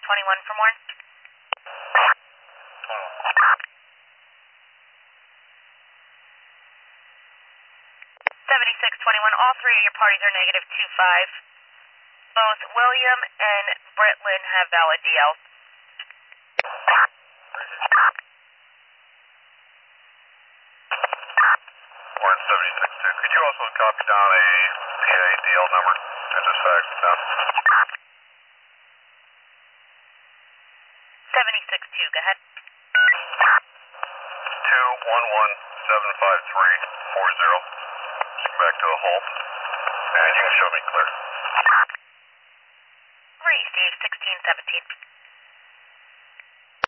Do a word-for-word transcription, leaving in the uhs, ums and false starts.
twenty-one from Warren. seventy-six twenty-one, all three of your parties are negative two five. Both William and Brett Lynn have valid D L. Warren seventy-six two, could you also copy down a P A D L number at this fax down? seventy-six two, go ahead. two one one seven five three four zero. Back to a halt. And you can show me clear. Receive sixteen seventeen.